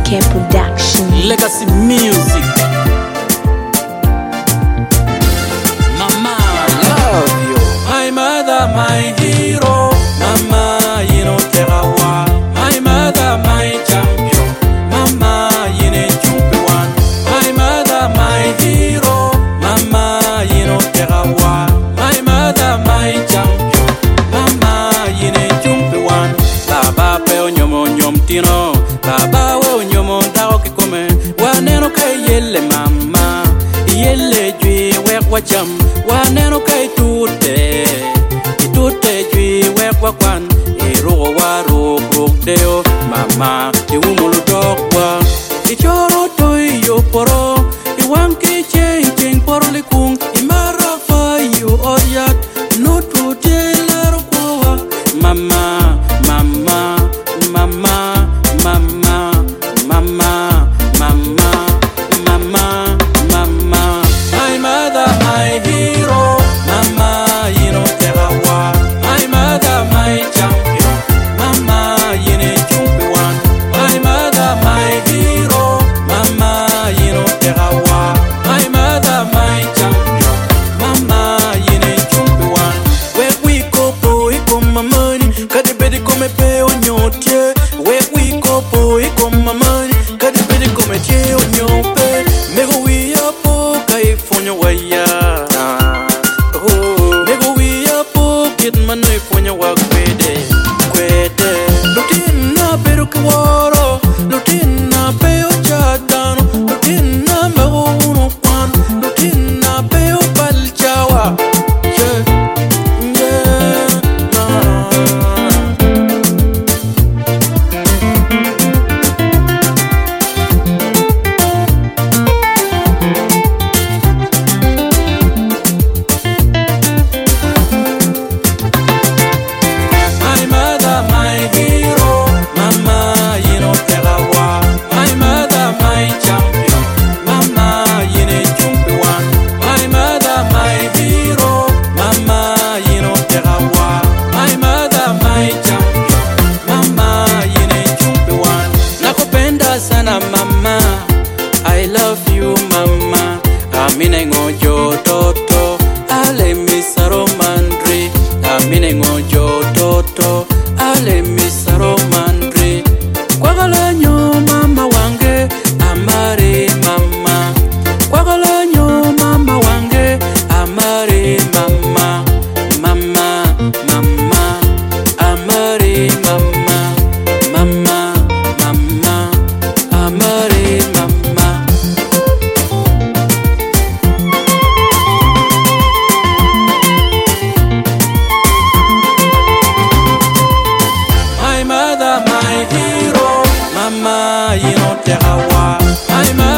KK Production. Legacy Music. Mama, love you. My mother, my hero. Mama, you know Terawa. My mother, my champion. Mama, you know Chupiwan. My mother, my hero. Mama, you know Terawa. My mother, my champion. Mama, you know Chupiwan. Baba peo nyomo nyomtino. Baba we nyomo dao kikome. Waneno kay yele mama. Yele jwi wek wacham. Waneno kay tute. Tute jwi wek wakwan. Ero waro krok deo. Mama iwumulu dokwa. Ichoro toy yo poro. Iwang kiche cheng poro likung. Imara fa yo oryat. No tute laro kwa. Mama, mama, mama, mama, mama, mama, mama, mama. My mother, my hero. Mama, you know Terawa. My mother, my champion. Mama, you know Chupiwan. My mother, my hero. Mama, you know Terawa. My mother, my champion. Mama, you know Chupiwan. Where we go, boy, come my money. Kadi bedi come pe onyotie. Where we go, boy, come my money. Kadi bedi come tie onyope. Mego we apo kai fonyo waya. Oh, mego we apo kid manoi fonyo wa kwede. Kwede. Lutina pero kwaro. Lutina peo chatano. Lutina mego uno kwan. Lutina peo palchawa. Yeah, yeah, nah. My mother, my hero. Mama, you know Terawa. My mother, my champion. Mama, you know Chupiwan. My mother, my hero. Mama, you know Terawa. My mother, my champion. Mama, you know Chupiwan. Nakupenda sana mama. I love you mama. Amine ngojo toto. Ale misaro mandri. Amine ngojo toto. Ale misaro mandri. Kwagalanyo mama wange. Amare mama. Kwagalanyo mama wange. Amare mama. Mama, mama. Amare mama. Mama, mama. Amare mama. My mother, my hero. Mama, you know Terawa. My mother.